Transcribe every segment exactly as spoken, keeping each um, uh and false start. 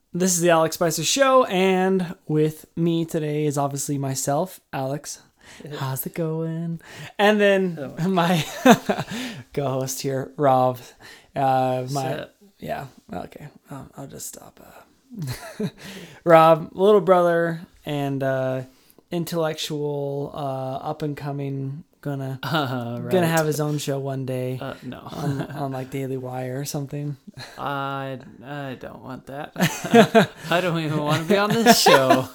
This is the Alex Spicer Show, and with me today is obviously myself, Alex. How's it going? And then oh my co-host here, Rob. Uh, my yeah, okay. I'll, I'll just stop. Uh, Rob, little brother, and uh, intellectual, uh, up and coming. Gonna uh, right. gonna have his own show one day. Uh, no, on, on like Daily Wire or something. I I don't want that. I don't even want to be on this show.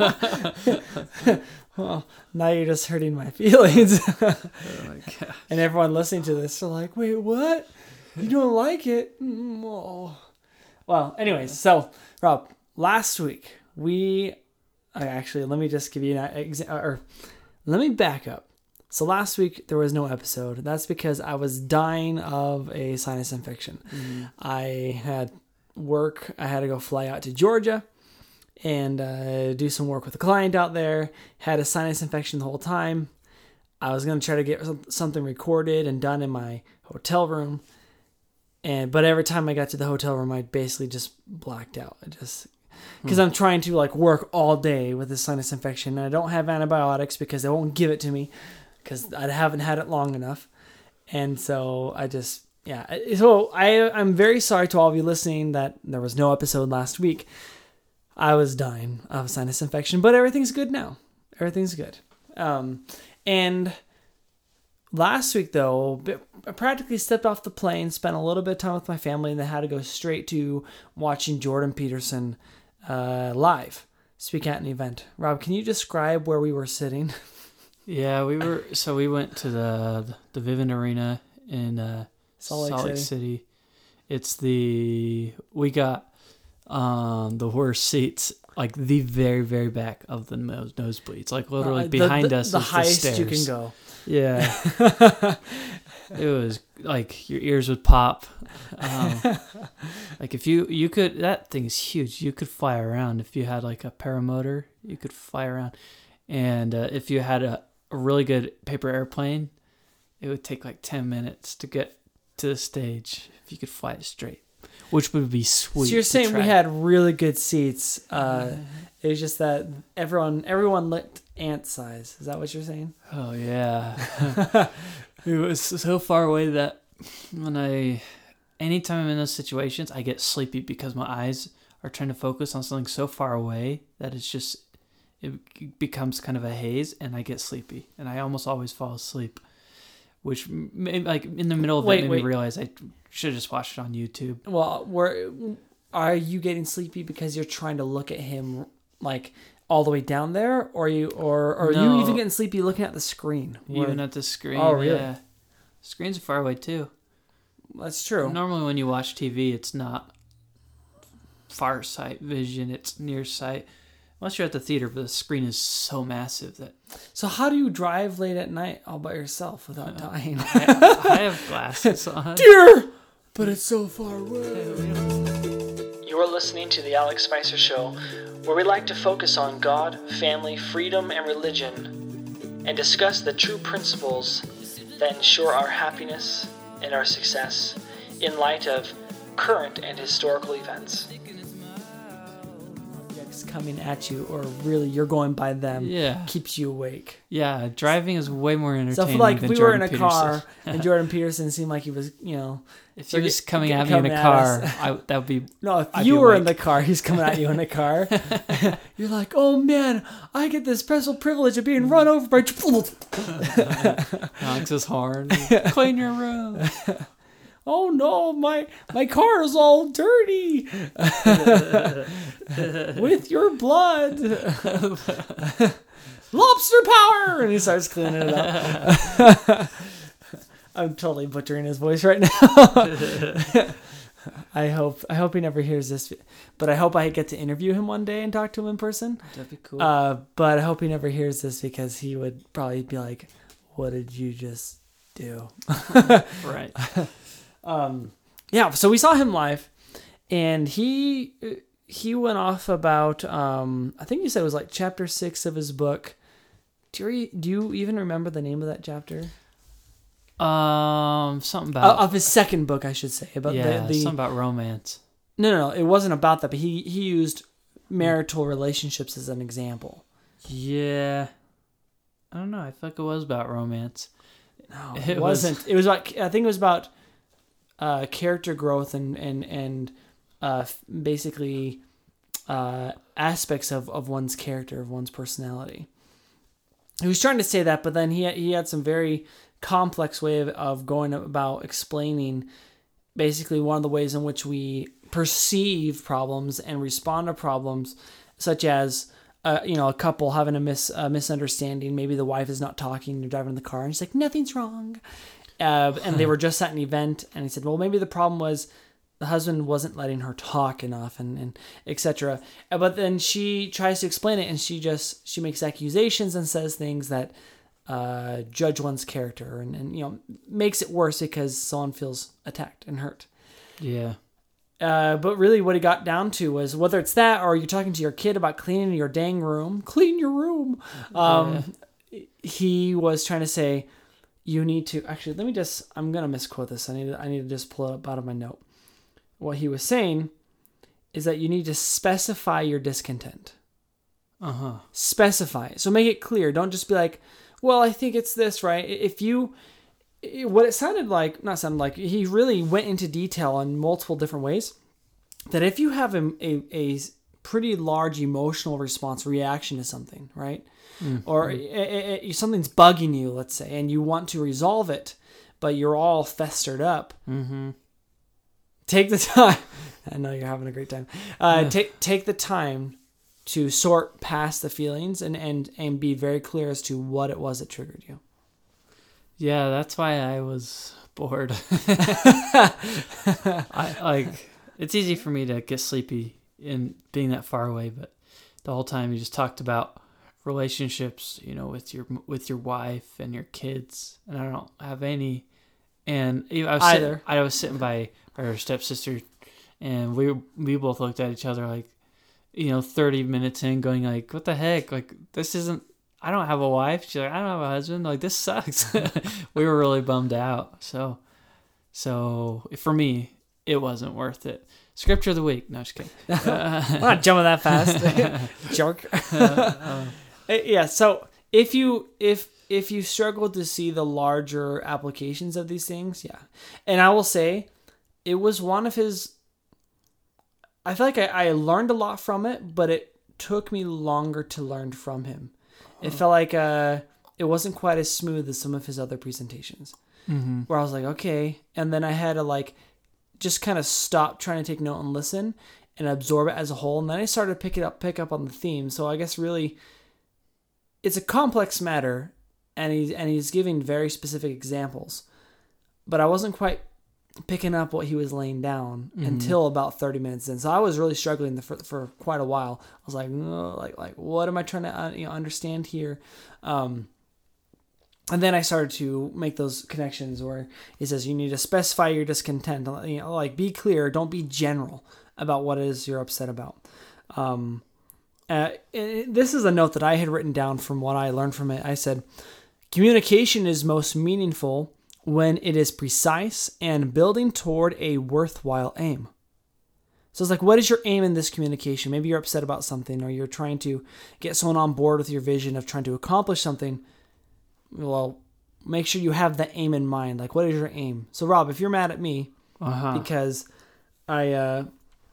Well, now you're just hurting my feelings. Oh my gosh. And everyone listening to this are like, "Wait, what? You don't like it?" Mm, oh. Well, anyways, so Rob, last week we actually let me just give you an example, or let me back up. So last week there was no episode. That's because I was dying of a sinus infection. Mm-hmm. I had work. I had to go fly out to Georgia and uh, do some work with a client out there. Had a sinus infection the whole time. I was going to try to get something recorded and done in my hotel room. And but every time I got to the hotel room, I basically just blacked out. I just because mm. I'm trying to like work all day with this sinus infection. And I don't have antibiotics because they won't give it to me. Because I haven't had it long enough. And so I just, yeah. So I, I'm very sorry to all of you listening that there was no episode last week. I was dying of sinus infection, but everything's good now. Everything's good. Um, and last week, though, I practically stepped off the plane, spent a little bit of time with my family, and then had to go straight to watching Jordan Peterson uh, live speak at an event. Rob, can you describe where we were sitting? Yeah, we were. So we went to the the Vivint Arena in uh, Salt, Lake, Salt Lake City. City. It's the we got um, the worst seats, like the very very back of the nose nosebleeds, like literally uh, behind the, the, us. The is highest the stairs. You can go. Yeah, it was like your ears would pop. Um, like if you you could that thing's huge. You could fly around if you had like a paramotor. You could fly around, and uh, if you had a a really good paper airplane, it would take like ten minutes to get to the stage if you could fly it straight, which would be sweet. So you're saying try. We had really good seats. Uh, it was just that everyone everyone looked ant size. Is that what you're saying? Oh yeah. It was so far away that when I, anytime I'm in those situations, I get sleepy because my eyes are trying to focus on something so far away that it's just, it becomes kind of a haze, and I get sleepy, and I almost always fall asleep, which made, like in the middle of wait, it made wait. me realize I should have just watched it on YouTube. Well, were are you getting sleepy because you're trying to look at him like all the way down there, or you or, or no. are you even getting sleepy looking at the screen? Even where, at the screen. Oh, really? Yeah. Screens are far away too. That's true. Normally, when you watch T V, it's not far sight vision; it's near sight. Unless you're at the theater, but the screen is so massive that... So how do you drive late at night all by yourself without uh, dying? I, I have glasses on. Dear! But it's so far away. You're listening to The Alex Spicer Show, where we like to focus on God, family, freedom, and religion, and discuss the true principles that ensure our happiness and our success in light of current and historical events. Coming at you, or really you're going by them, yeah, keeps you awake. Yeah, driving is way more entertaining. So like than we Jordan were in a Peterson. car, and Jordan Peterson seemed like he was, you know, if he was coming at me in a car, I, that would be. No, if I'd you were awake. in the car, he's coming at you in a car. You're like, oh man, I get this special privilege of being run over by. Honks his horn. Clean your room. Oh no, my my car is all dirty with your blood. Lobster power! And he starts cleaning it up. I'm totally butchering his voice right now. I hope I hope he never hears this, but I hope I get to interview him one day and talk to him in person. That'd be cool. Uh, but I hope he never hears this, because he would probably be like, "What did you just do?" Right. Um, yeah, so we saw him live, and he he went off about um, I think you said it was like chapter six of his book. Do you do you even remember the name of that chapter? Um, something about uh, of his second book, I should say. About yeah, the, the something about romance. No, no, no, it wasn't about that. But he he used marital relationships as an example. Yeah. I don't know. I feel like it was about romance. No, it, it wasn't. Was... It was about, I think it was about uh, character growth and, and, and uh, basically uh, aspects of, of one's character, of one's personality. He was trying to say that, but then he had, he had some very complex way of, of going about explaining basically one of the ways in which we perceive problems and respond to problems, such as uh, you know, a couple having a mis a misunderstanding. Maybe the wife is not talking, they're driving in the car, and she's like, "Nothing's wrong," uh, and they were just at an event, and he said, "Well, maybe the problem was the husband wasn't letting her talk enough," and and et cetera. But then she tries to explain it, and she just she makes accusations and says things that uh, judge one's character, and, and you know, makes it worse because someone feels attacked and hurt. Yeah. Uh, but really what it got down to was, whether it's that or you're talking to your kid about cleaning your dang room, clean your room. Um, yeah. He was trying to say, you need to, actually, let me just, I'm going to misquote this. I need to, I need to just pull it up out of my note. What he was saying is that you need to specify your discontent. Uh-huh. Specify it. So make it clear. Don't just be like, well, I think it's this, right? If you... What it sounded like, not sounded like, he really went into detail on multiple different ways. That if you have a, a, a pretty large emotional response, reaction to something, right? Mm-hmm. Or it, it, it, something's bugging you, let's say, and you want to resolve it, but you're all festered up. Mm-hmm. Take the time. I know you're having a great time. Uh, yeah. Take take the time to sort past the feelings and, and, and be very clear as to what it was that triggered you. Yeah, that's why I was bored. I like it's easy for me to get sleepy in being that far away, but the whole time you just talked about relationships, you know, with your with your wife and your kids, and I don't have any. And I was either. Sitting, I was sitting by our stepsister, and we we both looked at each other like, you know, thirty minutes in, going like, "What the heck? Like, this isn't." I don't have a wife. She's like, I don't have a husband. Like, this sucks. We were really bummed out. So, so for me, it wasn't worth it. Scripture of the week. No, just kidding. Uh, I'm not jumping that fast. Jerk. uh, uh, yeah. So if you, if, if you struggle to see the larger applications of these things, yeah. And I will say it was one of his, I feel like I, I learned a lot from it, but it took me longer to learn from him. It felt like uh, it wasn't quite as smooth as some of his other presentations. Mm-hmm. Where I was like, okay. And then I had to like just kind of stop trying to take note and listen and absorb it as a whole. And then I started to pick it up, pick up on the theme. So I guess really it's a complex matter, and he's, and he's giving very specific examples. But I wasn't quite picking up what he was laying down mm-hmm. until about thirty minutes in. So I was really struggling for, for quite a while. I was like, oh, like, like, what am I trying to uh, you know, understand here? Um, and then I started to make those connections where he says, you need to specify your discontent. You know, like, be clear. Don't be general about what it is you're upset about. Um, uh, this is a note that I had written down from what I learned from it. I said, communication is most meaningful when it is precise and building toward a worthwhile aim. So it's like, what is your aim in this communication? Maybe you're upset about something, or you're trying to get someone on board with your vision of trying to accomplish something. Well, make sure you have the aim in mind. Like, what is your aim? So Rob, if you're mad at me uh-huh. because I uh,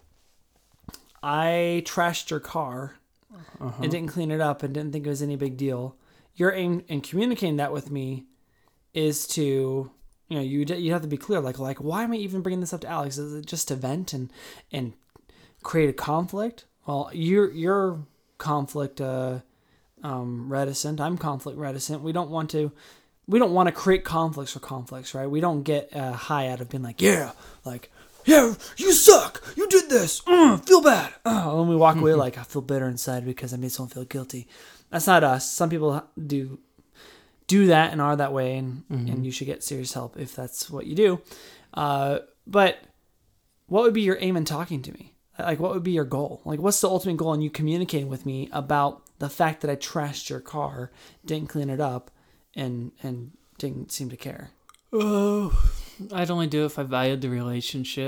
I trashed your car uh-huh. and didn't clean it up and didn't think it was any big deal, your aim in communicating that with me is to, you know, you you have to be clear, like, like why am I even bringing this up to Alex? Is it just to vent and and create a conflict? Well, you're you're conflict uh, um, reticent. I'm conflict reticent. We don't want to we don't want to create conflicts for conflicts, right? We don't get a high out of being like, yeah, like, yeah, you suck. You did this. Mm, feel bad. Oh, and we walk away like, I feel bitter inside because I made someone feel guilty. That's not us. Some people do. do that and are that way, and, mm-hmm. and you should get serious help if that's what you do. Uh, but what would be your aim in talking to me? Like, what would be your goal? Like, what's the ultimate goal in you communicating with me about the fact that I trashed your car, didn't clean it up, and and didn't seem to care? Oh, I'd only do it if I valued the relationship.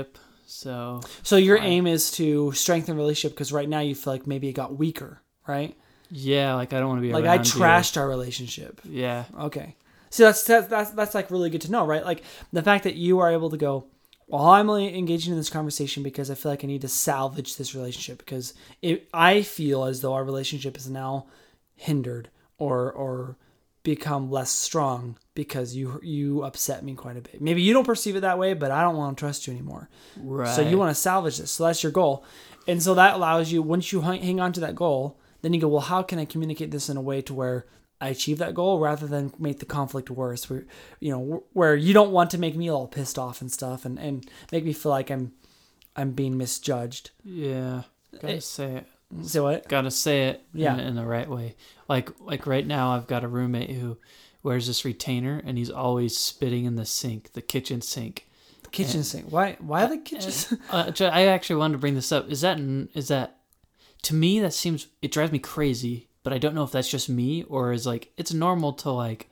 So So your I- aim is to strengthen the relationship because right now you feel like maybe it got weaker, right? yeah, like I don't want to be Like I around you. trashed our relationship. Yeah. Okay. See, that's, that's that's that's like really good to know, right? Like the fact that you are able to go, well, I'm only engaging in this conversation because I feel like I need to salvage this relationship because it, I feel as though our relationship is now hindered or or become less strong because you you upset me quite a bit. Maybe you don't perceive it that way, but I don't want to trust you anymore. Right. So you want to salvage this. So that's your goal. And so that allows you, once you hang hang on to that goal, then you go, well, how can I communicate this in a way to where I achieve that goal rather than make the conflict worse? Where, you know, where you don't want to make me all pissed off and stuff and, and make me feel like I'm I'm being misjudged. Yeah. Gotta It- say it. So what? Gotta say it Yeah. in, in the right way. Like like right now, I've got a roommate who wears this retainer, and he's always spitting in the sink, the kitchen sink. The kitchen And- sink. Why Why the kitchen sink? Uh, so I actually wanted to bring this up. Is that is that to me that seems it drives me crazy, but I don't know if that's just me or is like it's normal to like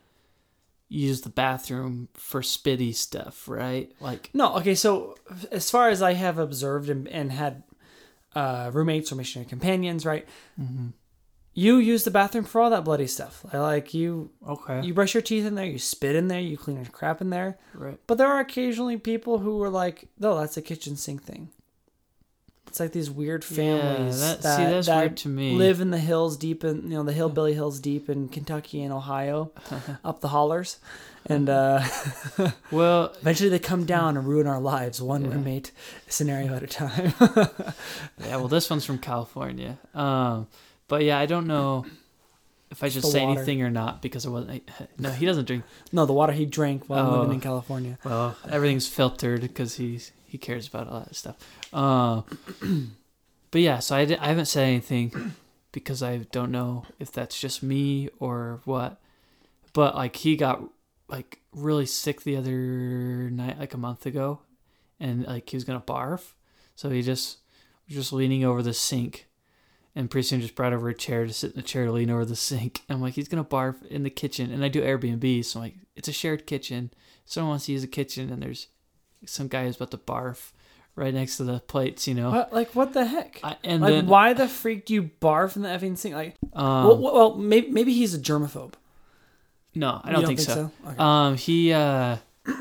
use the bathroom for spitty stuff, right? Like No, okay, so as far as I have observed and, and had uh, roommates or missionary companions, right? mm-hmm. You use the bathroom for all that bloody stuff. I Like you, okay, you brush your teeth in there, you spit in there, you clean your crap in there. right? But there are occasionally people who are like, no, that's a kitchen sink thing. It's like these weird families yeah, that, that, see that's that weird to me. live in the hills deep in, you know, the hillbilly hills deep in Kentucky and Ohio, up the hollers. And uh, well, eventually they come down and ruin our lives, one Yeah. roommate scenario at a time. yeah. Well, this one's from California. Um, but yeah, I don't know if I should the say water. anything or not because I wasn't. I, no, he doesn't drink. No, the water he drank while Oh. living in California. Well, everything's filtered because he's he cares about all that stuff. Uh, but yeah, so I, di- I haven't said anything because I don't know if that's just me or what. But like he got like really sick the other night, like a month ago, and like he was gonna barf, so he just was just leaning over the sink. And pretty soon just brought over a chair to sit in the chair to lean over the sink. I'm like, he's going to barf in the kitchen. And I do Airbnb, so I'm like, it's a shared kitchen. Someone wants to use a kitchen, and there's some guy who's about to barf right next to the plates, you know? What? Like, what the heck? I, and Like, then, why the freak do you barf in the effing sink? Like, um, well, well, well, maybe, maybe he's a germaphobe. no, I You don't, think, so. Okay. Um, he, uh,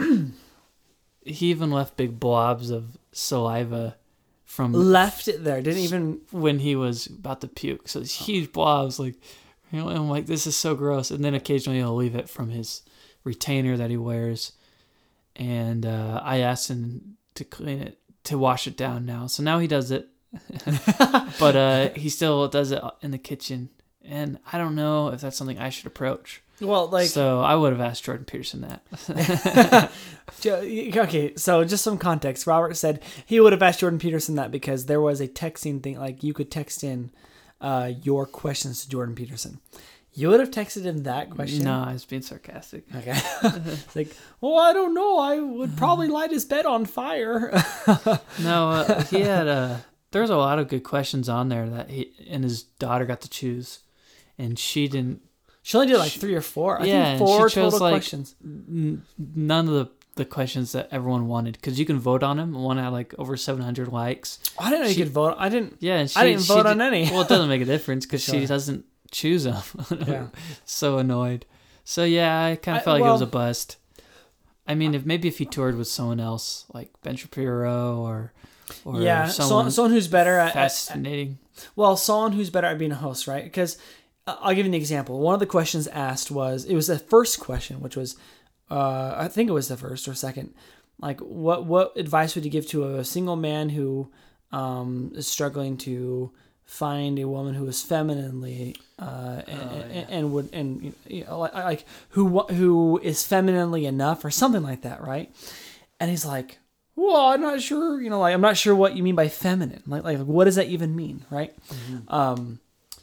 he even left big blobs of saliva from Left it there. Didn't even. when he was about to puke. So these huge blobs, like, you know, I'm like, this is so gross. And then occasionally he'll leave it from his retainer that he wears. And uh, I asked him to clean it, to wash it down now. So now he does it. But uh, he still does it in the kitchen. And I don't know if that's something I should approach. Well, like. So I would have asked Jordan Peterson that. Okay, so just some context. Robert said he would have asked Jordan Peterson that because there was a texting thing, like you could text in uh, your questions to Jordan Peterson. You would have texted him that question? No, I was being sarcastic. Okay. It's like, well, I don't know. I would probably light his bed on fire. No, uh, he had a. There was a lot of good questions on there that he and his daughter got to choose, and she didn't. She only did like three or four. I Yeah, think and four she chose, total like, questions. N- none of the, the questions that everyone wanted because you can vote on them. One had like over seven hundred likes. I didn't know she- you could vote. I didn't. Yeah, and she, I didn't she vote did- on any. Well, it doesn't make a difference because Sure. she doesn't choose them. Yeah. So annoyed. So yeah, I kind I- of felt like it was a well- bust. I mean, if maybe if he toured with someone else like Ben Shapiro or or Yeah, someone someone, someone who's better at, at, fascinating. well, someone who's better at being a host, right? Because uh, I'll give you an example. One of the questions asked was, it was the first question, which was, uh, I think it was the first or second. Like, what what advice would you give to a single man who um, is struggling to find a woman who is femininely uh, and, Oh, yeah. and, and would and you know, like, like who wa- who is femininely enough or something like that, right? And he's like, well, I'm not sure, you know, like I'm not sure what you mean by feminine. Like, like what does that even mean, right? Mm-hmm. Um,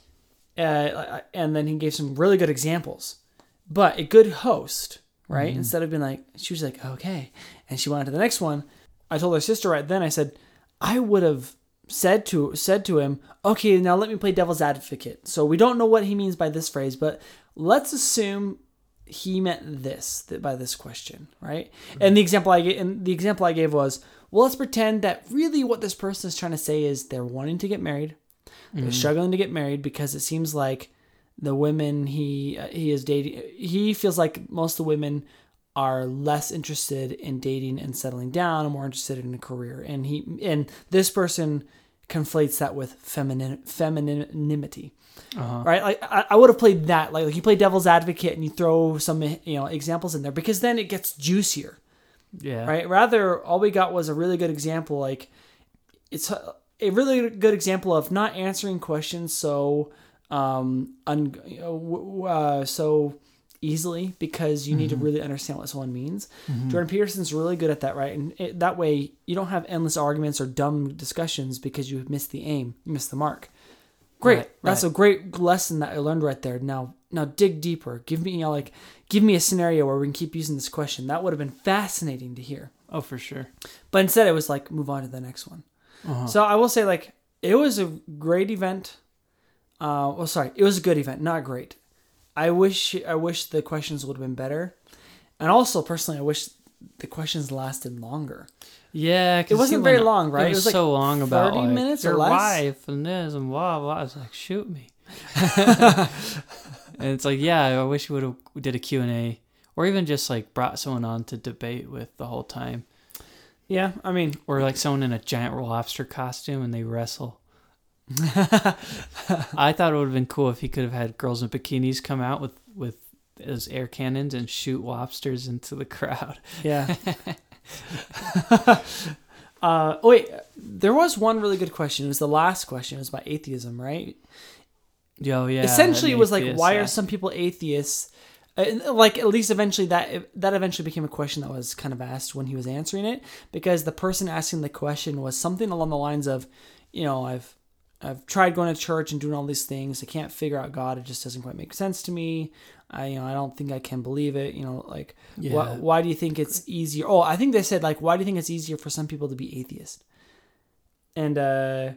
uh, and then he gave some really good examples. But a good host, right? Mm-hmm. Instead of being like, she was like, okay, and she went on to the next one. I told her sister right then. I said, I would have said to said to him, okay, now let me play devil's advocate. So we don't know what he means by this phrase, but let's assume he meant this th- by this question, right? Mm-hmm. And the example I gave, and the example I gave was, well, let's pretend that really what this person is trying to say is they're wanting to get married. They're mm-hmm. struggling to get married because it seems like the women he uh, he is dating, he feels like most of the women are less interested in dating and settling down and more interested in a career. And he and this person conflates that with feminine femininity. Uh-huh. Right? Like I, I would have played that. Like, like you play devil's advocate and you throw some, you know, examples in there because then it gets juicier. Yeah. Right? Rather, all we got was a really good example. Like it's a, a really good example of not answering questions so um un, uh, so easily because you mm-hmm. need to really understand what someone means. Mm-hmm. Jordan Peterson's really good at that, right? And it, that way you don't have endless arguments or dumb discussions because you missed the aim, you missed the mark. Great. Right, That's right. a great lesson that I learned right there. Now, now dig deeper. Give me, you know, like, give me a scenario where we can keep using this question. That would have been fascinating to hear. Oh, for sure. But instead it was like, move on to the next one. Uh-huh. So I will say, like, it was a great event. Uh, well, sorry, it was a good event, not great. I wish I wish the questions would have been better, and also personally, I wish the questions lasted longer. Yeah, it wasn't very long, right? It was, it was like so long about thirty like, minutes your or less. Wife and this and blah blah. I was like, shoot me. And it's like, yeah, I wish we would have did a Q and A, or even just like brought someone on to debate with the whole time. Yeah, I mean, or like someone in a giant lobster costume and they wrestle. I thought it would have been cool if he could have had girls in bikinis come out with with his air cannons and shoot lobsters into the crowd. Yeah. uh, oh wait, there was one really good question. It was the last question. It was about atheism, right? Oh yeah. Essentially, it was like, why yeah. are some people atheists? Uh, like at least eventually that that eventually became a question that was kind of asked when he was answering it, because the person asking the question was something along the lines of, you know, I've I've tried going to church and doing all these things. I can't figure out God. It just doesn't quite make sense to me. I, you know, I don't think I can believe it. You know, like, yeah. why, why do you think it's easier? Oh, I think they said, like, why do you think it's easier for some people to be atheist? And, uh,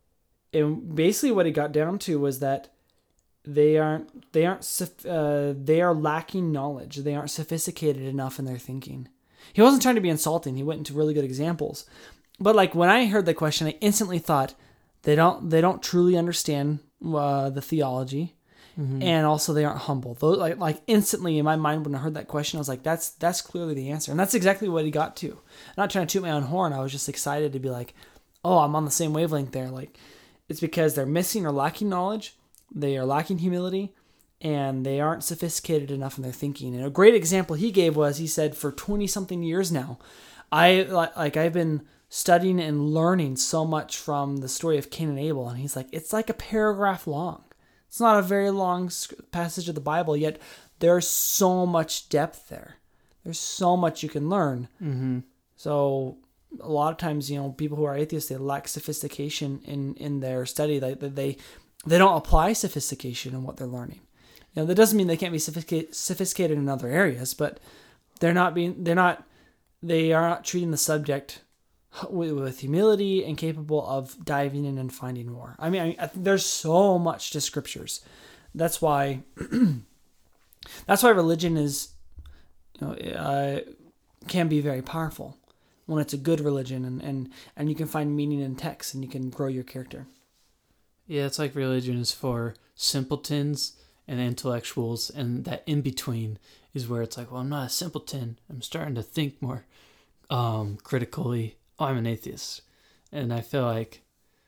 and basically what it got down to was that they aren't, they aren't, uh, they are lacking knowledge. They aren't sophisticated enough in their thinking. He wasn't trying to be insulting. He went into really good examples. But like, when I heard the question, I instantly thought, They don't. They don't truly understand uh, the theology, mm-hmm. and also they aren't humble. Those, like, like instantly in my mind when I heard that question, I was like, "That's that's clearly the answer," and that's exactly what he got to. I'm not trying to toot my own horn. I was just excited to be like, "Oh, I'm on the same wavelength there." Like, it's because they're missing or lacking knowledge, they are lacking humility, and they aren't sophisticated enough in their thinking. And a great example he gave was he said, "For twenty something years now, I like I've been." studying and learning so much from the story of Cain and Abel." And he's like, it's like a paragraph long. It's not a very long passage of the Bible, yet there's so much depth there. There's so much you can learn. Mm-hmm. So a lot of times, you know, people who are atheists, they lack sophistication in, in their study. They, they, they don't apply sophistication in what they're learning. You know, that doesn't mean they can't be sophisticated, sophisticated in other areas, but they're not being, they're not, they are not treating the subject with humility and capable of diving in and finding more. I mean, I mean there's so much to scriptures. That's why, that's why religion is, you know, uh, can be very powerful when it's a good religion, and, and, and you can find meaning in text and you can grow your character. Yeah, it's like religion is for simpletons and intellectuals, and that in between is where it's like, well, I'm not a simpleton. I'm starting to think more um, critically. Oh, I'm an atheist. And I feel like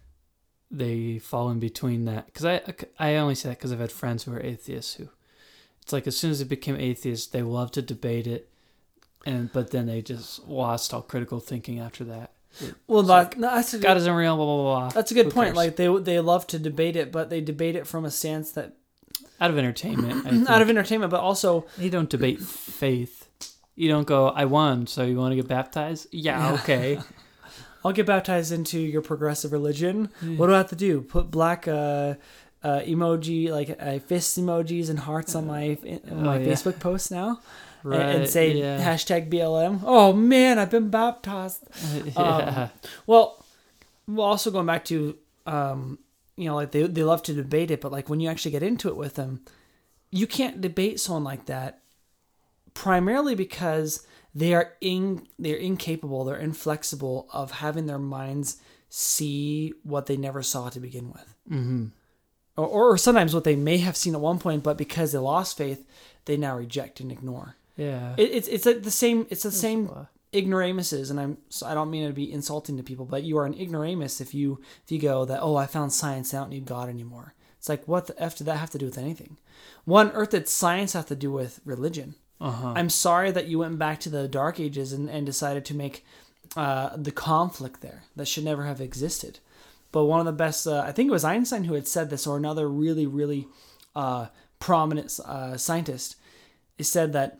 they fall in between that. Because I, I only say that because I've had friends who are atheists who, it's like as soon as they became atheists, they love to debate it. and But then they just lost all critical thinking after that. Well, that, like, no, that's a God good, isn't real, blah, blah, blah. That's a good Who point. cares? Like, they they love to debate it, but they debate it from a stance that... Out of entertainment. I think. Out of entertainment, but also... You don't debate faith. You don't go, I won, so you want to get baptized? Yeah, yeah. Okay. I'll get baptized into your progressive religion. Yeah. What do I have to do? Put black uh, uh, emoji, like uh, fist emojis and hearts on my on my oh, yeah. Facebook posts now? Right, and, and say yeah. hashtag B L M. Oh, man, I've been baptized. yeah. Um, well, well, also going back to, um, you know, like they, they love to debate it, but like when you actually get into it with them, you can't debate someone like that. Primarily because they are in they're incapable, they're inflexible of having their minds see what they never saw to begin with. Mm-hmm. Or, or sometimes what they may have seen at one point, but because they lost faith, they now reject and ignore. Yeah. It, it's it's like the same. It's the That's same why. ignoramuses, and I'm so I don't mean to be insulting to people, but you are an ignoramus if you if you go that oh I found science, I don't need God anymore. It's like what the f did that have to do with anything? What on earth did science have to do with religion? Uh-huh. I'm sorry that you went back to the Dark Ages and, and decided to make uh, the conflict there that should never have existed. But one of the best, uh, I think it was Einstein who had said this, or another really, really uh, prominent uh, scientist, he said that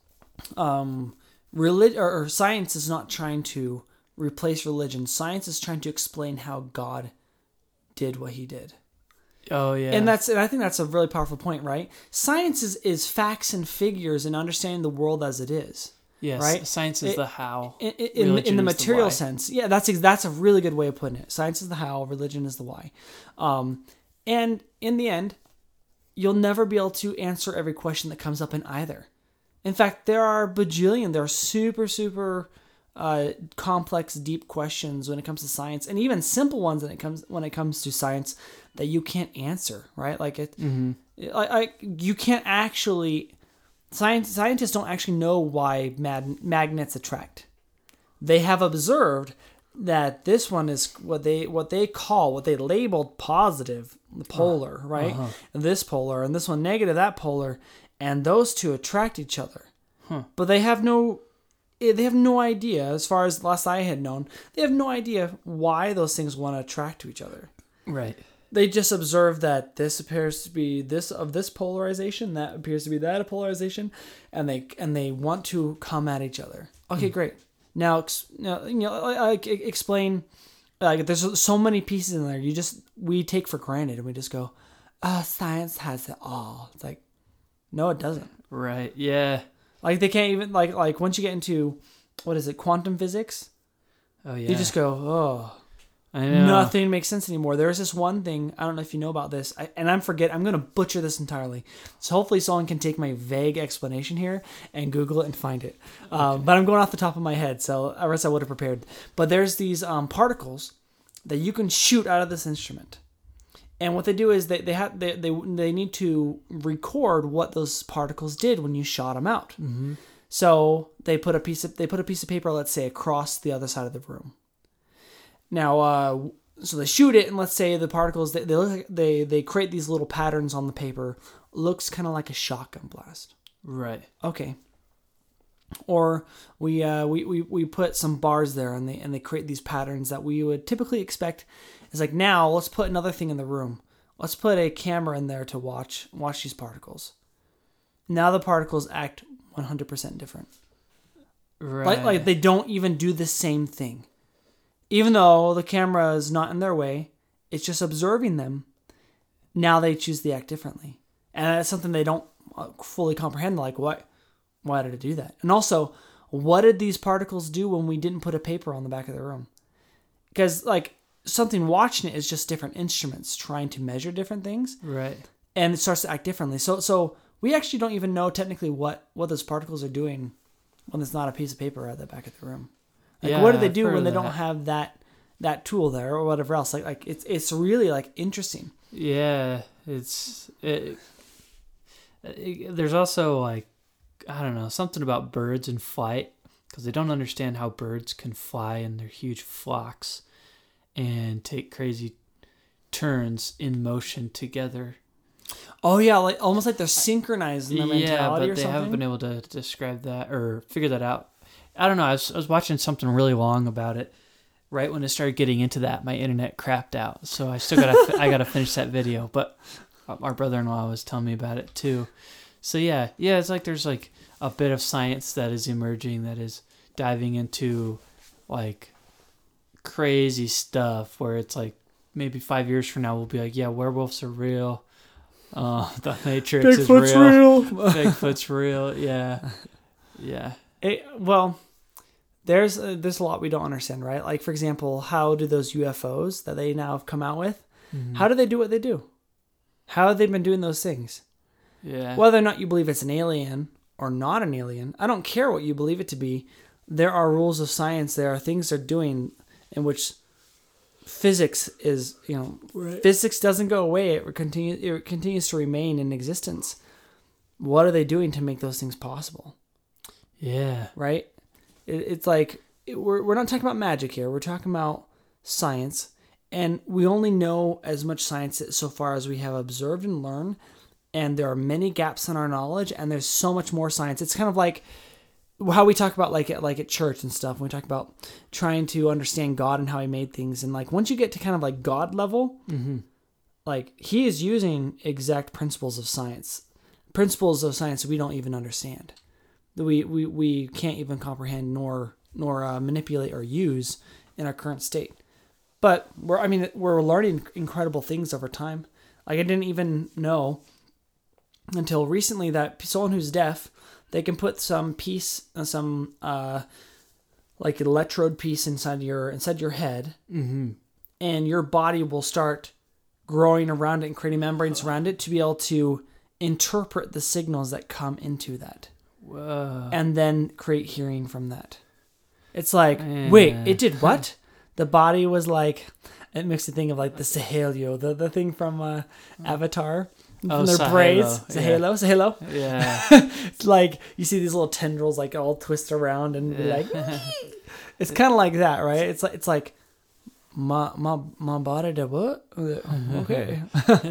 um, relig- or, or science is not trying to replace religion. Science is trying to explain how God did what he did. Oh yeah. And that's and I think that's a really powerful point, right? Science is, is facts and figures and understanding the world as it is. Yes, right? Science is It- the how. In, in, in Religion the is material why. sense. Yeah, that's ex- that's a really good way of putting it. Science is the how, religion is the why. Um, and in the end, you'll never be able to answer every question that comes up in either. In fact, there are a bajillion, there are super, super uh, complex, deep questions when it comes to science, and even simple ones when it comes when it comes to science that you can't answer, right? Like it, Mm-hmm. like, like you can't actually. Science, scientists don't actually know why mag, magnets attract. They have observed that this one is what they what they call what they labeled positive, the polar, right? uh-huh. And this polar, and this one negative, that polar, and those two attract each other. Huh. But they have no they have no idea, as far as last I had known, they have no idea why those things want to attract to each other. Right. They just observe that this appears to be this of this polarization, that appears to be that polarization, and they and they want to come at each other. Okay, great. Now, ex, now you know, like explain. Like, there's so many pieces in there. You just we take for granted, and we just go, "Ah, science has it all." It's like, no, it doesn't. Right. Yeah. Like they can't even like like once you get into what is it, quantum physics, Oh yeah. you just go, oh. I know. Nothing makes sense anymore. There's this one thing, I don't know if you know about this, I, and I'm forget. I'm going to butcher this entirely. So hopefully someone can take my vague explanation here and Google it and find it. Um, but I'm going off the top of my head, so I guess I would have prepared. But there's these um, particles that you can shoot out of this instrument. And what they do is they they have they they, they need to record what those particles did when you shot them out. Mm-hmm. So they put a piece of they put a piece of paper, let's say, across the other side of the room. Now, uh, so they shoot it, and let's say the particles they they look like, they, they create these little patterns on the paper. Looks kind of like a shotgun blast. Right. Okay. Or we uh, we, we we put some bars there, and they and they create these patterns that we would typically expect. It's like, now let's put another thing in the room. Let's put a camera in there to watch watch these particles. Now the particles act one hundred percent different. Right. Like like they don't even do the same thing. Even though the camera is not in their way, it's just observing them. Now they choose to act differently. And that's something they don't fully comprehend. Like, what? Why did it do that? And also, what did these particles do when we didn't put a paper on the back of the room? Because, like, something watching it is just different instruments trying to measure different things. Right. And it starts to act differently. So so we actually don't even know technically what, what those particles are doing when there's not a piece of paper at the back of the room. Like, Yeah, what do they I've do heard when of they that. don't have that that tool there or whatever else? Like like it's it's really like interesting. Yeah. It's it, it, there's also like, I don't know, something about birds in flight, because they don't understand how birds can fly in their huge flocks and take crazy turns in motion together. Oh yeah, like almost like they're synchronized in their Yeah, mentality but or they something. haven't been able to describe that or figure that out. I don't know. I was, I was watching something really long about it. Right when it started getting into that, my internet crapped out. So I still gotta I gotta finish that video. But our brother-in-law was telling me about it too. So yeah, yeah, it's like there's like a bit of science that is emerging that is diving into like crazy stuff where it's like maybe five years from now we'll be like, yeah, werewolves are real. Uh, the Matrix is Bigfoot's real. real. Bigfoot's real. Yeah, yeah. It, well, there's uh, there's a lot we don't understand, right? Like, for example, how do those U F Os that they now have come out with, Mhm. how do they do what they do? How have they been doing those things? Yeah. Whether or not you believe it's an alien or not an alien. I don't care what you believe it to be. There are rules of science. There are things they're doing in which physics is, you know, Right. physics doesn't go away. It continues, it continues to remain in existence. What are they doing to make those things possible? Yeah. Right? It, it's like, it, we're, we're not talking about magic here. We're talking about science. And we only know as much science so far as we have observed and learned. And there are many gaps in our knowledge, and there's so much more science. It's kind of like how we talk about like at, like at church and stuff. When we talk about trying to understand God and how he made things. And like once you get to kind of like God level, Mm-hmm. like he is using exact principles of science. Principles of science we don't even understand. That we, we, we can't even comprehend nor nor uh, manipulate or use in our current state. But we're I mean we're learning incredible things over time. Like I didn't even know until recently that someone who's deaf, they can put some piece, some uh, like electrode piece inside your inside your head, Mm-hmm. and your body will start growing around it and creating membranes around it to be able to interpret the signals that come into that, Whoa. and then create hearing from that. It's like, Yeah. wait, it did what? The body was like, it makes me think of like the Sahelio, the, the thing from uh, Avatar. From Oh, their Sahelo, braids. yeah. Sahelo, Sahelo. Yeah. It's like you see these little tendrils like all twist around and be Yeah. like, it's kind of like that, right? It's like, it's like, my, my, my body did what? Okay.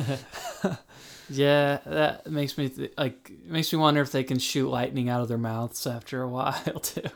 Yeah, that makes me th- like it makes me wonder if they can shoot lightning out of their mouths after a while too.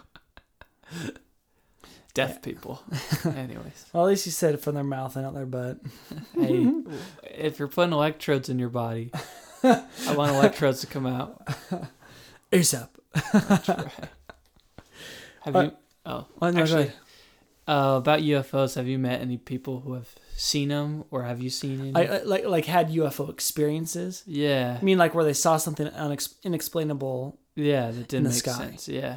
Deaf Yeah. people. Anyways, Well, at least you said it from their mouth and not their butt. hey, if you're putting electrodes in your body, I want electrodes to come out. ASAP. That's right. Have Uh, you? Oh, Oh, no, go actually, ahead. uh, about U F Os. Have you met any people who have seen them, or have you seen any? I, I like like had U F O experiences. yeah, I mean, like where they saw something unex- inexplainable. yeah, that didn't the make sky. sense. Yeah.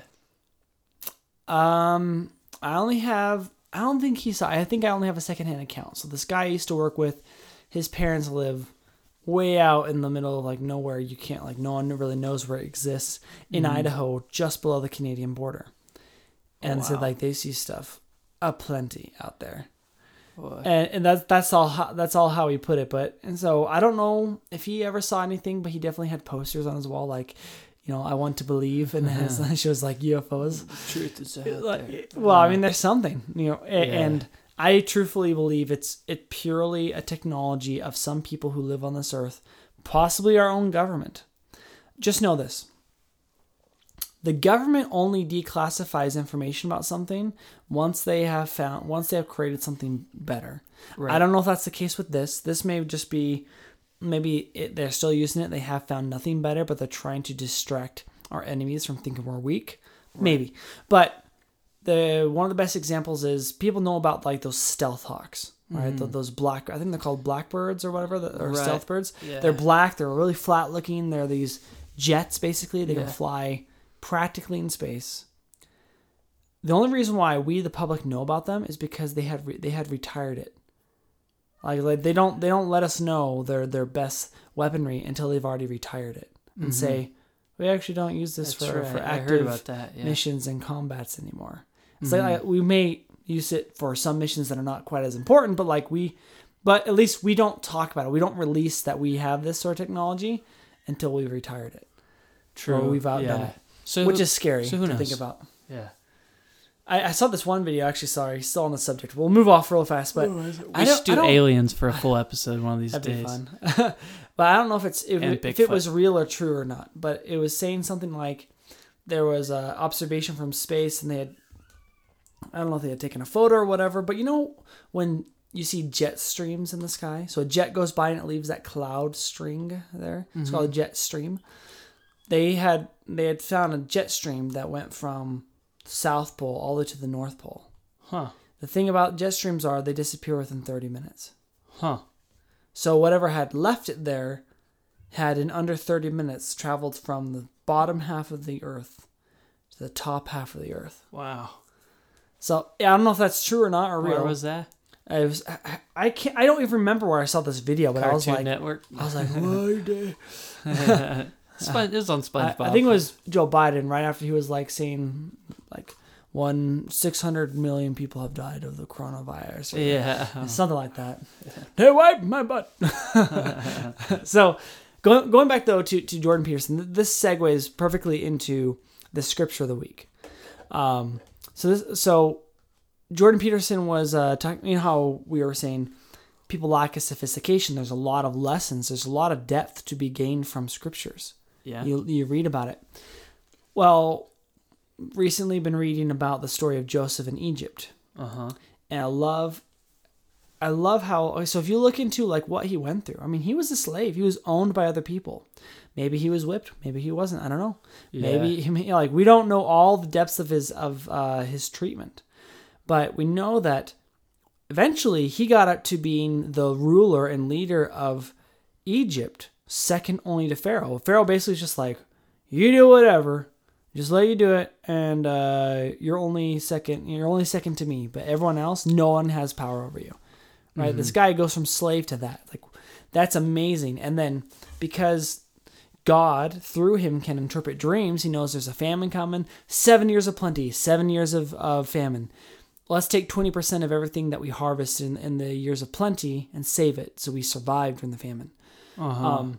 Um, I only have. I don't think he saw. I think I only have a secondhand account. So this guy I used to work with, his parents live way out in the middle of like nowhere. You can't like no one really knows where it exists in Mhm. Idaho, just below the Canadian border. And Oh, so wow. like they see stuff aplenty out there. Boy. And, and that's that's all how, that's all how he put it. But and so I don't know if he ever saw anything, but he definitely had posters on his wall like, you know, I want to believe, and his Uh-huh. shows like U F Os. Truth is out Like, there. well, I mean, there's something, you know, a- Yeah. and I truthfully believe it's it purely a technology of some people who live on this earth, possibly our own government. Just know this. The government only declassifies information about something once they have found, once they have created something better. Right. I don't know if that's the case with this. This may just be, maybe it, they're still using it. They have found nothing better, but they're trying to distract our enemies from thinking we're weak. Maybe. But the one of the best examples is people know about like those stealth hawks, right? Mhm. Th those black, I think they're called blackbirds or whatever, the- or Right. stealth birds. Yeah. They're black. They're really flat looking. They're these jets, basically. They Yeah. can fly practically in space. The only reason why we, the public, know about them is because they had re- they had retired it. Like, like they don't they don't let us know their their best weaponry until they've already retired it and Mhm. say we actually don't use this That's for, right. for I heard active about that. Yeah. missions and combats anymore. It's Mhm. like, like we may use it for some missions that are not quite as important, but like we, but at least we don't talk about it. We don't release that we have this sort of technology until we've retired it. True. Or we've outdone yeah. it, So which who- is scary so who to think knows? about. yeah. I, I saw this one video. Actually, sorry, still on the subject. We'll move off real fast, but We I don't- should do I don't- aliens for a full episode one of these that'd days. be fun. But I don't know if it's if, And it- if it Bigfoot. was real or true or not. But it was saying something like there was a observation from space, and they had, I don't know if they had taken a photo or whatever. But you know when you see jet streams in the sky, so a jet goes by and it leaves that cloud string there. It's Mhm. called a jet stream. They had they had found a jet stream that went from South Pole all the way to the North Pole. Huh. The thing about jet streams are they disappear within thirty minutes. Huh. So whatever had left it there had in under thirty minutes traveled from the bottom half of the earth to the top half of the earth. Wow. So yeah, I don't know if that's true or not or real. Where was that? I was I, I can't I don't even remember where I saw this video, but I was Cartoon like Network. I was like, what? Spon- it was on I, SpongeBob. I think it was Joe Biden right after he was like saying like one six hundred million people have died of the coronavirus. Or Yeah. something like that. Hey, wipe my butt. So going going back though to, to Jordan Peterson, this segues perfectly into the scripture of the week. Um, so this so Jordan Peterson was uh, talking, you know how we were saying people lack a sophistication. There's a lot of lessons. There's a lot of depth to be gained from scriptures. Yeah. You you read about it. Well, recently been reading about the story of Joseph in Egypt. Uh-huh. And I love I love how so if you look into like what he went through. I mean, he was a slave. He was owned by other people. Maybe he was whipped, maybe he wasn't. I don't know. Yeah. Maybe he, like we don't know all the depths of his of uh, his treatment. But we know that eventually he got up to being the ruler and leader of Egypt, second only to Pharaoh. Pharaoh basically is just like, you do whatever, just let you do it, and uh, you're only second. You're only second to me, but everyone else, no one has power over you. Right? Mm-hmm. This guy goes from slave to that. Like, that's amazing. And then because God through him can interpret dreams, he knows there's a famine coming. Seven years of plenty, seven years of, of famine. Let's take twenty percent of everything that we harvest in, in the years of plenty and save it so we survive during the famine. Uh-huh. Um,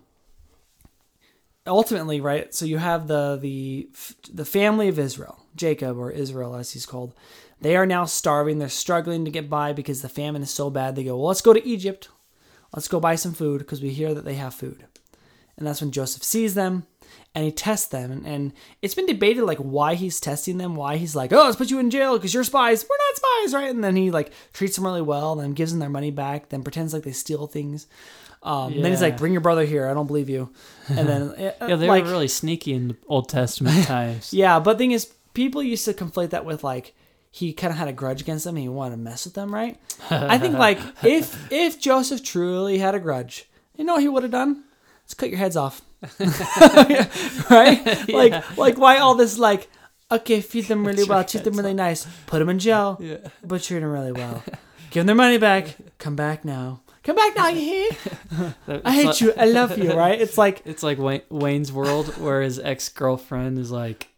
ultimately, right, so you have the, the the family of Israel, Jacob, or Israel as he's called. They are now starving. They're struggling to get by because the famine is so bad. They go, well, let's go to Egypt. Let's go buy some food because we hear that they have food. And that's when Joseph sees them and he tests them. And, and it's been debated like why he's testing them, why he's like, oh, let's put you in jail because you're spies. We're not spies, right? And then he like treats them really well and then gives them their money back, then pretends like they steal things. Um, yeah. Then he's like, bring your brother here. I don't believe you. And then yeah, they like, were really sneaky in the Old Testament times. Yeah, but the thing is, people used to conflate that with like, he kind of had a grudge against them and he wanted to mess with them, right? I think like if if Joseph truly had a grudge, you know what he would have done? Let's cut your heads off. Right? Yeah. Like like why all this like, okay, feed them really well, treat them really nice, put them in jail, yeah. but treat them really well. Give them their money back. Come back now. Come back now, you hear? I hate like, you. I love you, right? It's like it's like Wayne, Wayne's World where his ex-girlfriend is like,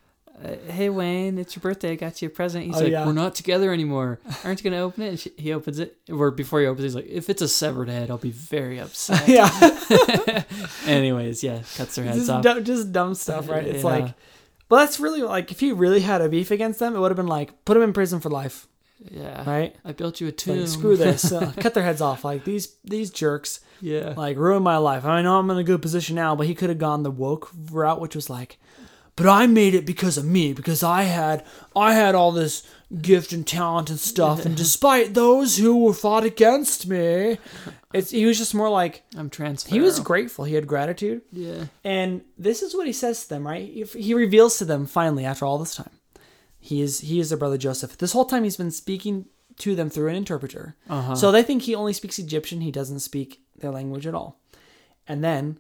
hey Wayne, it's your birthday. I got you a present. He's oh, like, yeah. we're not together anymore. Aren't you gonna open it? And she, he opens it. Or before he opens it, he's like, if it's a severed head, I'll be very upset. Yeah. Anyways, yeah, cuts their heads just off. Dumb, just dumb stuff, right? It's yeah. like, but that's really like, if he really had a beef against them, it would have been like, put him in prison for life. Yeah. Right. I built you a tomb. Like, screw this. Uh, cut their heads off. Like these these jerks. Yeah. Like ruined my life. I know I'm in a good position now, but he could have gone the woke route, which was like, but I made it because of me, because I had I had all this gift and talent and stuff, and despite those who fought against me, it's he was just more like, I'm transparent. He was grateful. He had gratitude. Yeah. And this is what he says to them, right? He reveals to them finally after all this time. He is he is their brother Joseph. This whole time he's been speaking to them through an interpreter. Uh-huh. So they think he only speaks Egyptian. He doesn't speak their language at all. And then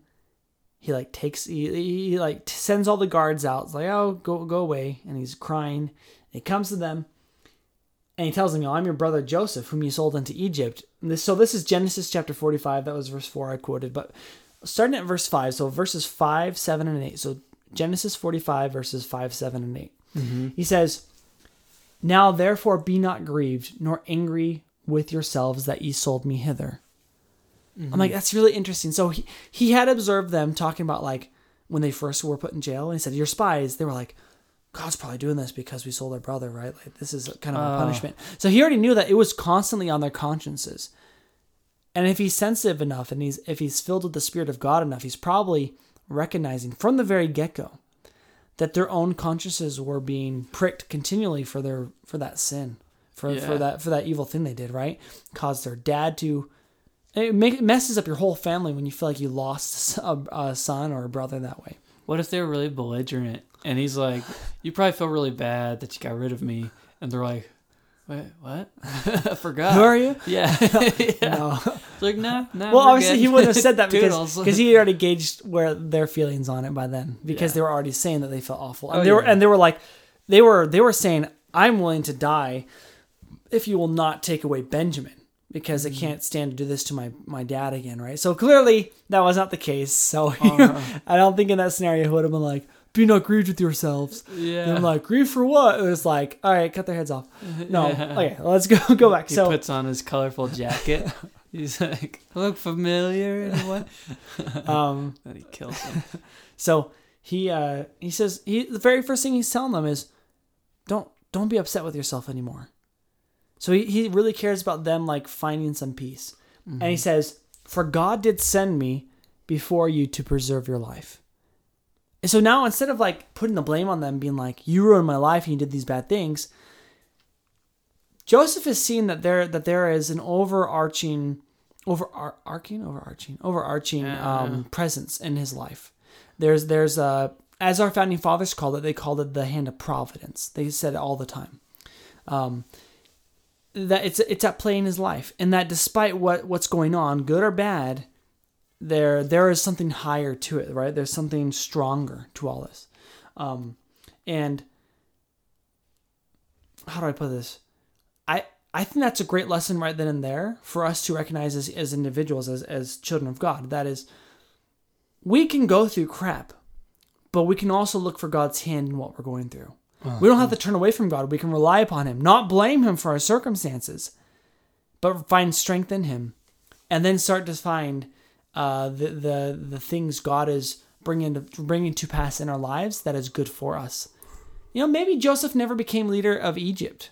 he like takes he, he like sends all the guards out. It's like, oh, go go away. And he's crying. And he comes to them and he tells them, you know, I'm your brother Joseph, whom you sold into Egypt. And this, so this is Genesis chapter forty-five. That was verse four I quoted. But starting at verse five, so verses five, seven, and eight. So Genesis forty-five, verses five, seven, and eight. Mm-hmm. He says, now therefore be not grieved, nor angry with yourselves that ye sold me hither. Mm-hmm. I'm like, that's really interesting. So he, he had observed them talking about like when they first were put in jail, and he said, you're spies. They were like, God's probably doing this because we sold our brother, right? Like this is kind of a uh. punishment. So he already knew that it was constantly on their consciences. And if he's sensitive enough and he's if he's filled with the Spirit of God enough, he's probably recognizing from the very get-go that their own consciences were being pricked continually for their for that sin, for yeah. for that for that evil thing they did, right? Caused their dad to. It, make, it messes up your whole family when you feel like you lost a, a son or a brother that way. What if they're really belligerent and he's like, "You probably feel really bad that you got rid of me," and they're like, "Wait, what? I forgot. Who are you?" Yeah, yeah. No. It's like, no, no. Well, obviously good. He wouldn't have said that because because he already gauged where their feelings on it by then, because yeah. they were already saying that they felt awful, and oh, they were yeah. and they were like, they were they were saying, "I'm willing to die if you will not take away Benjamin," because I can't stand to do this to my, my dad again, right? So clearly that was not the case. So Uh-huh. I don't think in that scenario he would have been like, be not grieved with yourselves. Yeah. And I'm like, grieve for what? It was like, all right, cut their heads off. No, Yeah. okay, let's go go back. He So puts on his colorful jacket. He's like, look familiar, anyone? um, And he kills him. so he uh he says he the very first thing he's telling them is, don't don't be upset with yourself anymore. So he, he really cares about them like finding some peace. Mm-hmm. And he says, for God did send me before you to preserve your life. And so now instead of like putting the blame on them, being like, you ruined my life and you did these bad things, Joseph is seeing that there that there is an overarching, overarching, overarching, overarching Yeah. um, presence in his life. There's there's a, as our founding fathers called it, they called it the hand of providence. They said it all the time. Um, that it's it's at play in his life, and that despite what what's going on, good or bad, there there is something higher to it, right? There's something stronger to all this, um, and how do I put this? I I think that's a great lesson right then and there for us to recognize as as individuals, as as children of God. That is, we can go through crap, but we can also look for God's hand in what we're going through. Uh-huh. We don't have to turn away from God. We can rely upon Him, not blame Him for our circumstances, but find strength in Him, and then start to find uh, the the the things God is bringing to bringing to pass in our lives that is good for us. You know, maybe Joseph never became leader of Egypt,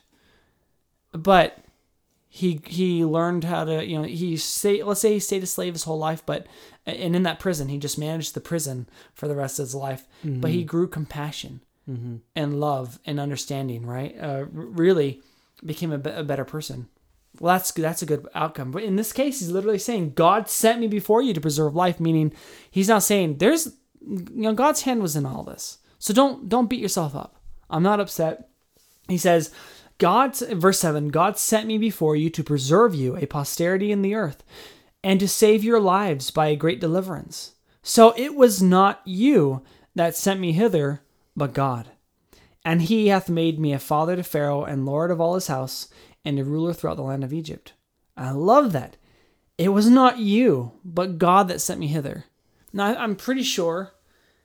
but he he learned how to, you know, he stay, let's say he stayed a slave his whole life, but and in that prison he just managed the prison for the rest of his life. Mm-hmm. But he grew compassion. Mm-hmm. And love and understanding, right? Uh, really became a, be- a better person. Well, that's that's a good outcome. But in this case, he's literally saying, God sent me before you to preserve life, meaning he's not saying there's, you know, God's hand was in all this. So don't don't beat yourself up. I'm not upset. He says, God, verse seven, God sent me before you to preserve you, a posterity in the earth, and to save your lives by a great deliverance. So it was not you that sent me hither, but God. And he hath made me a father to Pharaoh and lord of all his house and a ruler throughout the land of Egypt. I love that. It was not you, but God that sent me hither. Now, I'm pretty sure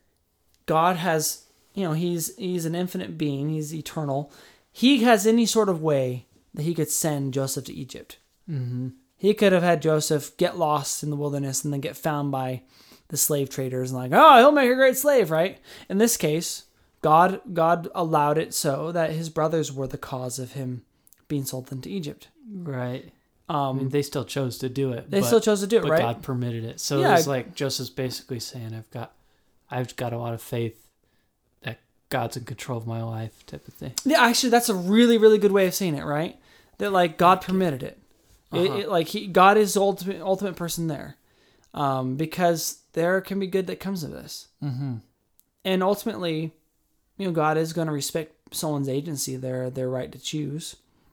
God has, you know, he's he's an infinite being. He's eternal. He has any sort of way that he could send Joseph to Egypt. Mm-hmm. He could have had Joseph get lost in the wilderness and then get found by the slave traders and like, oh, he'll make a great slave, right? In this case, God God allowed it so that his brothers were the cause of him being sold into Egypt. Right. Um, I mean, they still chose to do it. they but, still chose to do it, but right? God permitted it. So Yeah. it's like Joseph's basically saying, "I've got, I've got a lot of faith that God's in control of my life," type of thing. Yeah, actually, that's a really, really good way of saying it, right? That like God permitted it. Uh-huh. It, it like he, God is the ultimate ultimate person there, um, because there can be good that comes of this, Mm-hmm. and ultimately, you know, God is going to respect someone's agency, their their right to choose,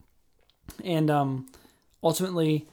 and um, ultimately,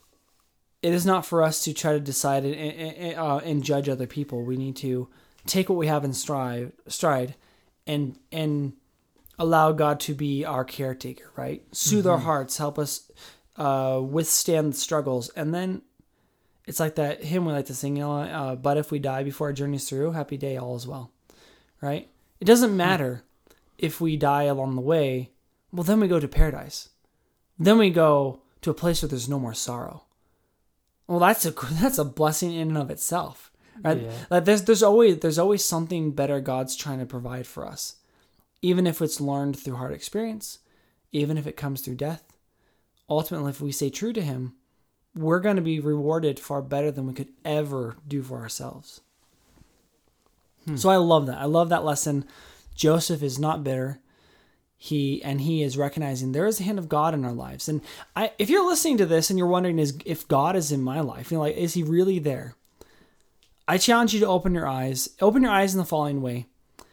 it is not for us to try to decide and, and, uh, and judge other people. We need to take what we have in stride, stride, and and allow God to be our caretaker, right? Soothe Mm-hmm. our hearts, help us uh, withstand the struggles, and then it's like that hymn we like to sing, you know, uh, but if we die before our journey's through, happy day, all is well, right? It doesn't matter if we die along the way. Well, then we go to paradise. Then we go to a place where there's no more sorrow. Well, that's a that's a blessing in and of itself, right? Yeah. Like there's there's always there's always something better God's trying to provide for us, even if it's learned through hard experience, even if it comes through death. Ultimately, if we stay true to Him, we're going to be rewarded far better than we could ever do for ourselves. Hmm. So I love that. I love that lesson. Joseph is not bitter. He and he is recognizing there is a hand of God in our lives. And I, if you're listening to this and you're wondering, is if God is in my life, you know, like, is He really there? I challenge you to open your eyes. Open your eyes in the following way.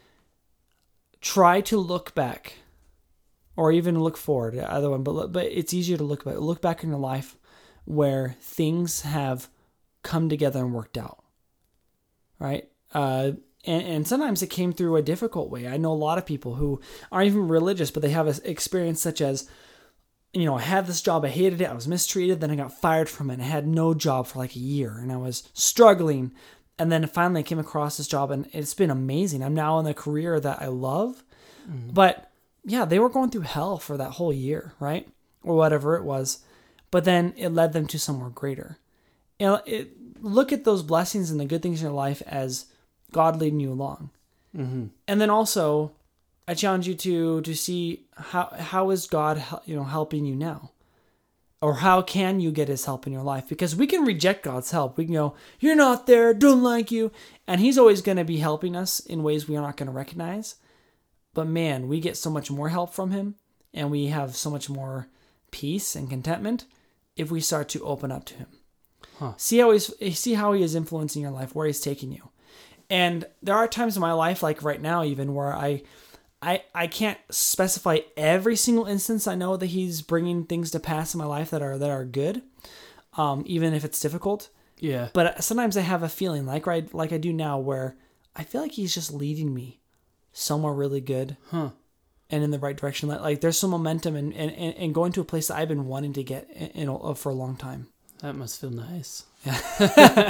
Try to look back, or even look forward. Either one, but but it's easier to look back. Look back in your life where things have come together and worked out, right? Uh, and, and sometimes it came through a difficult way. I know a lot of people who aren't even religious, but they have an experience such as you know, I had this job, I hated it, I was mistreated, then I got fired from it, and I had no job for like a year, and I was struggling, and then finally I came across this job, and it's been amazing. I'm now in a career that I love, mm. but yeah, they were going through hell for that whole year, right? Or whatever it was, but then it led them to somewhere greater. You know, it, look at those blessings and the good things in your life as God leading you along. Mm-hmm. And then also, I challenge you to to see how how is God, you know, helping you now, or how can you get His help in your life? Because we can reject God's help. We can go, "You're not there, don't like you," and He's always going to be helping us in ways we are not going to recognize. But man, we get so much more help from Him, and we have so much more peace and contentment if we start to open up to Him. Huh. See how he's see how He is influencing your life, where He's taking you. And there are times in my life, like right now even, where I, I, I can't specify every single instance I know that He's bringing things to pass in my life that are that are good, um, even if it's difficult. Yeah. But sometimes I have a feeling, like right, like I do now, where I feel like He's just leading me somewhere really good, huh? And in the right direction. Like, like there's some momentum and and, and going to a place that I've been wanting to get in, in for a long time. That must feel nice. Yeah.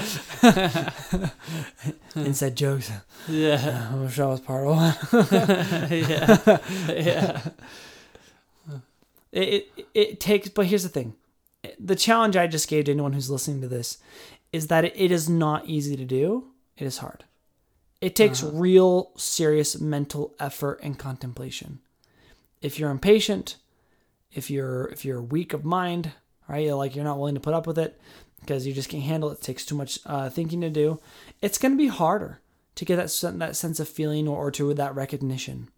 Inside jokes. Yeah. I wish I was part of one. yeah. Yeah. It, it it takes, but here's the thing. The challenge I just gave to anyone who's listening to this is that it, it is not easy to do. It is hard. It takes uh-huh. real serious mental effort and contemplation. If you're impatient, if you're if you're weak of mind, right? You're like you're not willing to put up with it because you just can't handle it. It takes too much uh, thinking to do. It's going to be harder to get that that sense of feeling or, or to that recognition.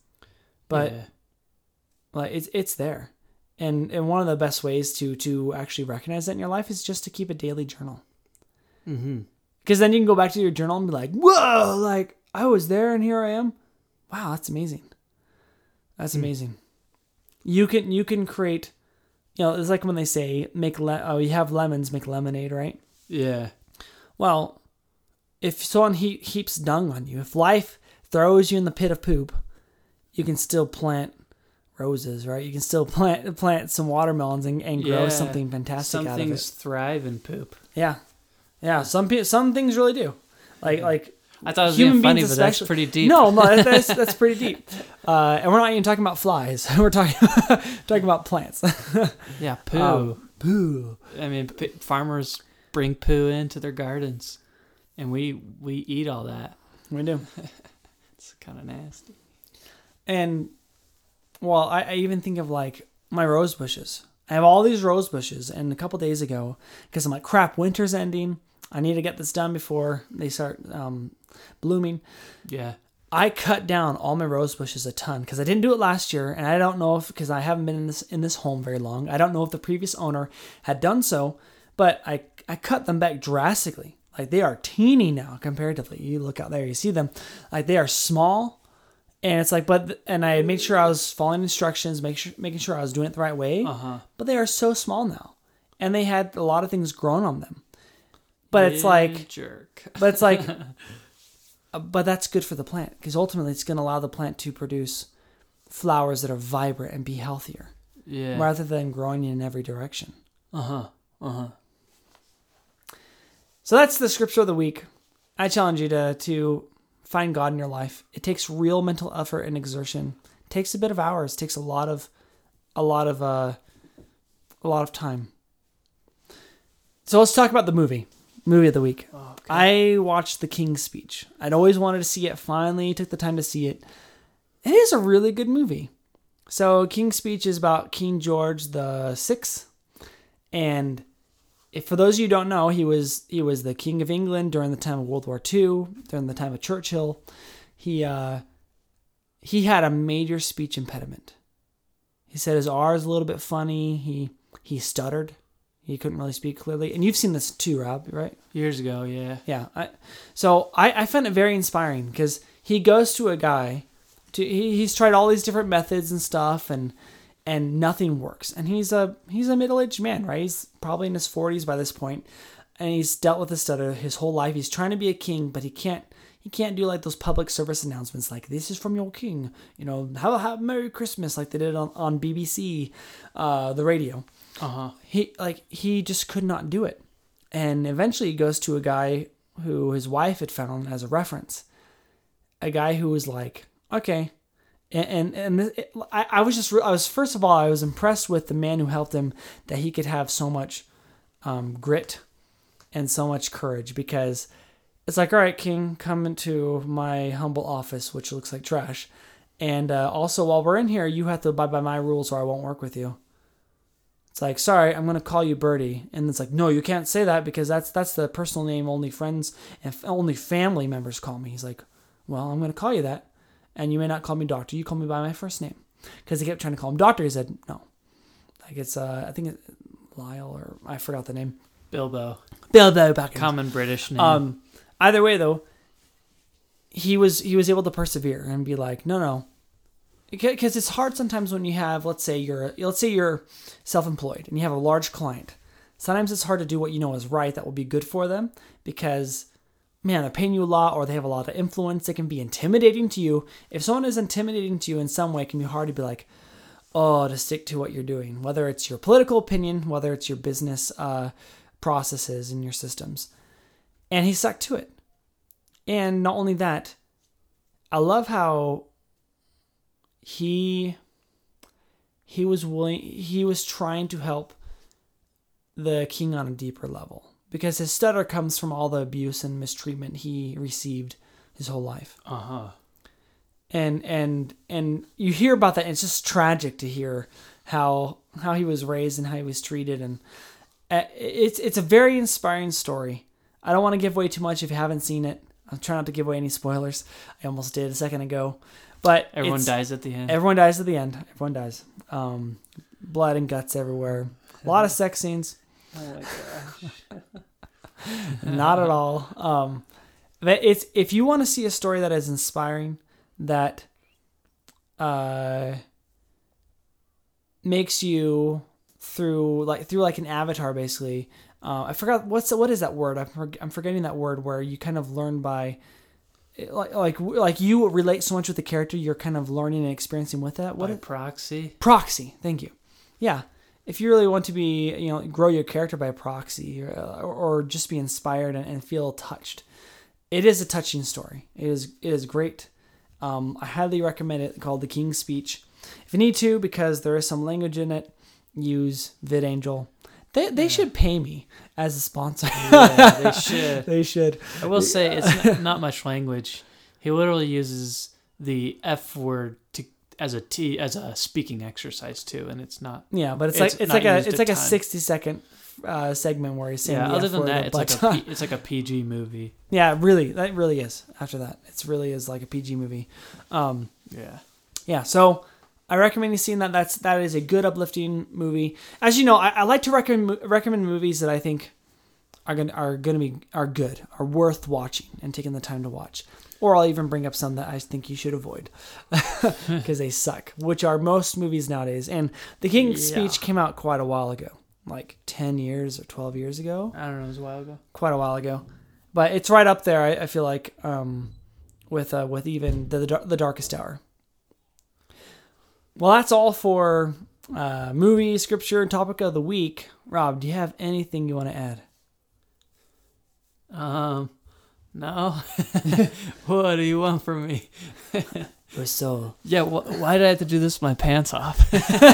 But yeah. like it's it's there, and and one of the best ways to to actually recognize that in your life is just to keep a daily journal. Mm-hmm. Because then you can go back to your journal and be like, "Whoa! Like I was there, and here I am. Wow, that's amazing. That's mm. amazing." You can you can create. You know, it's like when they say, make le- oh, you have lemons, make lemonade, right? Yeah. Well, if someone he- heaps dung on you, if life throws you in the pit of poop, you can still plant roses, right? You can still plant plant some watermelons and, and grow yeah. something fantastic some out of it. Some things thrive in poop. Yeah. Yeah, some pe- some things really do. Like, yeah. like I thought it was being funny, but that's pretty deep. No, no, that's that's pretty deep. Uh, and we're not even talking about flies. We're talking talking about plants. Yeah, poo. Um, poo. I mean, p- farmers bring poo into their gardens, and we we eat all that. We do. It's kind of nasty. And well, I, I even think of like my rose bushes. I have all these rose bushes, and a couple days ago, because I'm like, crap, winter's ending. I need to get this done before they start um, blooming. Yeah. I cut down all my rose bushes a ton because I didn't do it last year, and I don't know if because I haven't been in this in this home very long. I don't know if the previous owner had done so, but I I cut them back drastically. Like they are teeny now comparatively. You look out there, you see them, like they are small, and it's like but and I made sure I was following instructions, make sure making sure I was doing it the right way. Uh-huh. But they are so small now, and they had a lot of things grown on them. But it's like, jerk. but it's like, uh, but that's good for the plant because ultimately it's going to allow the plant to produce flowers that are vibrant and be healthier. Yeah. Rather than growing in every direction. Uh huh. Uh huh. So that's the scripture of the week. I challenge you to to find God in your life. It takes real mental effort and exertion. It takes a bit of hours. It takes a lot of, a lot of, uh, a lot of time. So let's talk about the movie. Movie of the week. Oh, okay. I watched The King's Speech. I'd always wanted to see it. Finally took the time to see it. It is a really good movie. So King's Speech is about King George the Sixth. And if, for those of you who don't know, he was he was the King of England during the time of World War Two, during the time of Churchill. He uh, he had a major speech impediment. He said his R is a little bit funny. He he stuttered. He couldn't really speak clearly. And you've seen this too, Rob, right? Years ago, yeah. Yeah. I, so I, I found it very inspiring because he goes to a guy. To, he, he's tried all these different methods and stuff, and and nothing works. And he's a he's a middle-aged man, right? He's probably in his forties by this point, and he's dealt with a stutter his whole life. He's trying to be a king, but he can't He can't do like those public service announcements like, this is from your king, you know, have, have Merry Christmas, like they did on, on B B C, uh, the radio. Uh-huh. He like he just could not do it. And eventually he goes to a guy who his wife had found as a reference. A guy who was like, okay. And and, and it, I, I was just, I was, first of all, I was impressed with the man who helped him, that he could have so much um, grit and so much courage, because it's like, all right, King, come into my humble office, which looks like trash. And uh, also, while we're in here, you have to abide by my rules or I won't work with you. It's like, sorry, I'm going to call you Birdie. And it's like, no, you can't say that, because that's that's the personal name only friends and f- only family members call me. He's like, well, I'm going to call you that. And you may not call me doctor. You call me by my first name. Because they kept trying to call him doctor. He said, no. Like it's, uh, I think it's Lyle, or I forgot the name. Bilbo. Bilbo Baggins. Common British name. Um, either way, though, he was he was able to persevere and be like, no, no. Because it's hard sometimes when you have, let's say you're, let's say you're self-employed and you have a large client. Sometimes it's hard to do what you know is right that will be good for them, because man, they're paying you a lot, or they have a lot of influence. They can be intimidating to you. If someone is intimidating to you in some way, it can be hard to be like, oh, to stick to what you're doing, whether it's your political opinion, whether it's your business uh, processes and your systems. And he stuck to it. And not only that, I love how he he was willing, he was trying to help the king on a deeper level. Because his stutter comes from all the abuse and mistreatment he received his whole life. Uh-huh. And and and you hear about that, and it's just tragic to hear how how he was raised and how he was treated. And it's it's a very inspiring story. I don't want to give away too much if you haven't seen it. I'm trying not to give away any spoilers. I almost did a second ago. But everyone dies at the end. Everyone dies at the end. Everyone dies. Um, blood and guts everywhere. A lot of sex scenes. Oh my gosh. Not at all. Um, but it's, if you want to see a story that is inspiring, that uh, makes you through like through like an avatar, basically. Uh, I forgot what's what is that word? I'm for, I'm forgetting that word where you kind of learn by like like like you relate so much with the character, you're kind of learning and experiencing with that. What by it, proxy? Proxy. Thank you. Yeah. If you really want to be, you know, grow your character by proxy, or, or just be inspired and, and feel touched, it is a touching story. It is it is great. Um, I highly recommend it. Called The King's Speech. If you need to, because there is some language in it, use VidAngel. They they yeah. should pay me as a sponsor. Yeah, they should. They should. I will say it's not, not much language. He literally uses the F word to as a T as a speaking exercise too, and it's not. Yeah, but it's, it's like it's like a it's like a sixty second uh, segment where he's saying. Yeah, the other F than word, that, it's but, like a P, it's like a P G movie. Yeah, really, that really is. After that, it's really is like a P G movie. Um, yeah, yeah. So I recommend you seeing that. That's that is a good uplifting movie. As you know, I, I like to recommend recommend movies that I think are gonna are gonna be are good, are worth watching and taking the time to watch. Or I'll even bring up some that I think you should avoid because they suck, which are most movies nowadays. And The King's yeah. Speech came out quite a while ago, like ten years or twelve years ago. I don't know, it was a while ago. Quite a while ago. But it's right up there, I, I feel like, um, with uh, with even the, the the Darkest Hour. Well, that's all for uh, movie, scripture, and topic of the week. Rob, do you have anything you want to add? Um... No. What do you want from me? We're so... Yeah, wh- why did I have to do this with my pants off?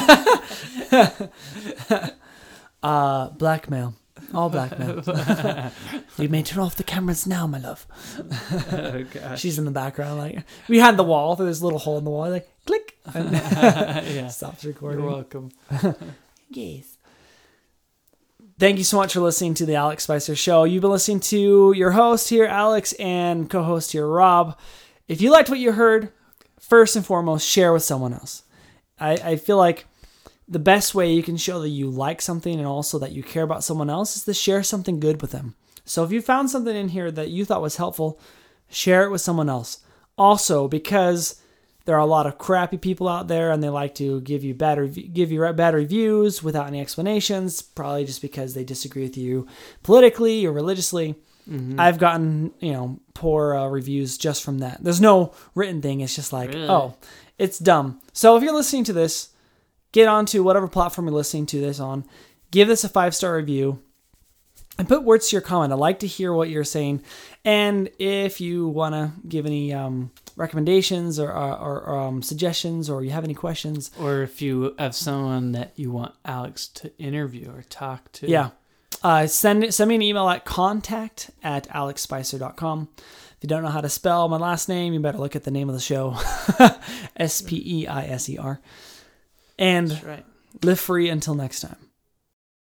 uh, blackmail. All blackmail. You may turn off the cameras now, my love. Oh, gosh. She's in the background. Like we had the wall. There's a little hole in the wall. Like, click. And Yeah. Stops recording. You're welcome. Yes. Thank you so much for listening to the Alex Spicer Show. You've been listening to your host here, Alex, and co-host here, Rob. If you liked what you heard, first and foremost, share with someone else. I, I feel like the best way you can show that you like something and also that you care about someone else is to share something good with them. So if you found something in here that you thought was helpful, share it with someone else. Also, because there are a lot of crappy people out there and they like to give you bad rev- give you bad reviews without any explanations, probably just because they disagree with you politically or religiously. Mm-hmm. I've gotten, you know, poor uh, reviews just from that. There's no written thing. It's just like, Really? oh, it's dumb. So if you're listening to this, get onto whatever platform you're listening to this on. Give this a five-star review. And put words to your comment. I'd like to hear what you're saying. And if you want to give any um, recommendations or, or, or um, suggestions, or you have any questions. Or if you have someone that you want Alex to interview or talk to. Yeah. Uh, send send me an email at contact at alex spicer dot com. If you don't know how to spell my last name, you better look at the name of the show. S P E I S E R. And That's right. live free until next time.